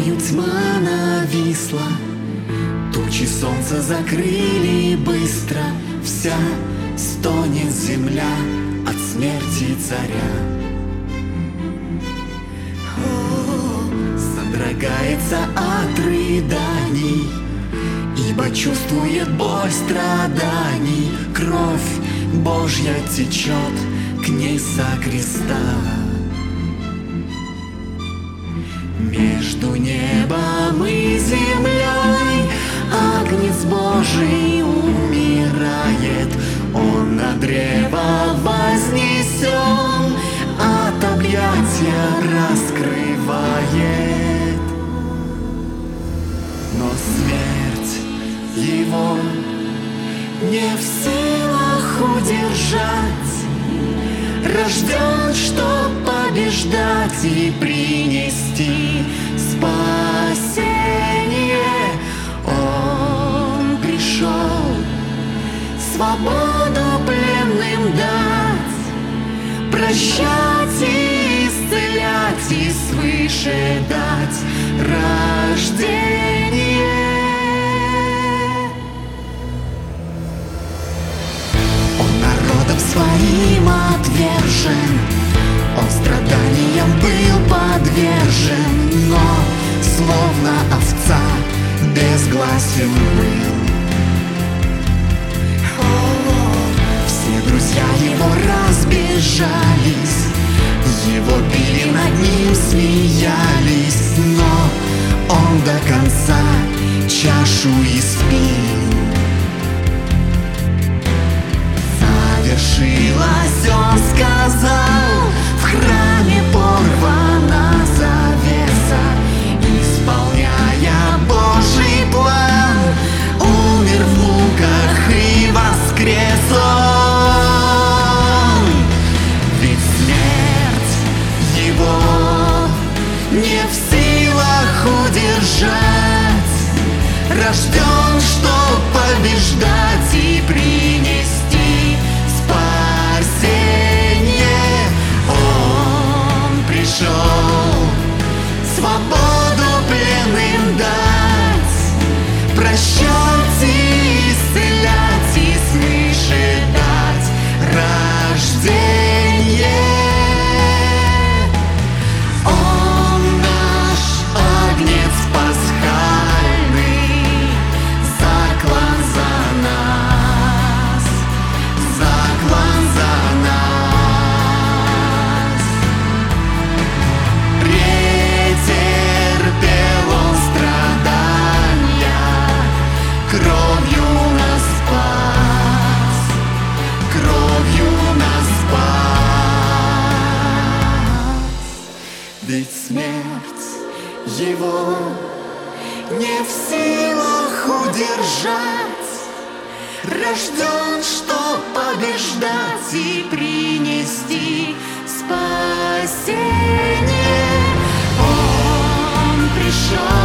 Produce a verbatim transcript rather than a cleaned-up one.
Ночью тьма нависла, тучи солнца закрыли быстро. Вся стонет земля от смерти царя. О, содрогается от рыданий, ибо чувствует боль страданий. Кровь Божья течет к ней со креста. Между небом и землей Агнец Божий умирает. Он на древо вознесен, от объятия раскрывает. Но смерть его не в силах удержать. Рожден, чтоб побеждать и принести спасение. Он пришел свободу пленным дать, прощать и исцелять, и свыше дать рождение. Он народом своим отвержен, он страданиям был подвержен, но словно овца безгласен был. О, все друзья его разбежались, его били, над ним смеялись, но он до конца чашу испил. Завершилось, он сказал, в храме порвана завеса, исполняя Божий план, умер в муках и воскрес он. Ведь смерть его не в силах удержать. Рожден, чтоб побеждать и принести спасение. Он пришел свободу пленным дать, прощать и исцелять, и свыше дать рождение. Он наш Агнец пасхальный, заклан за нас, заклан за нас. Претерпел он страдания, кровью нас спас, кровью нас спас. Ведь смерть его не в силах удержать. Рожден, чтоб побеждать и принести спасение. Он пришел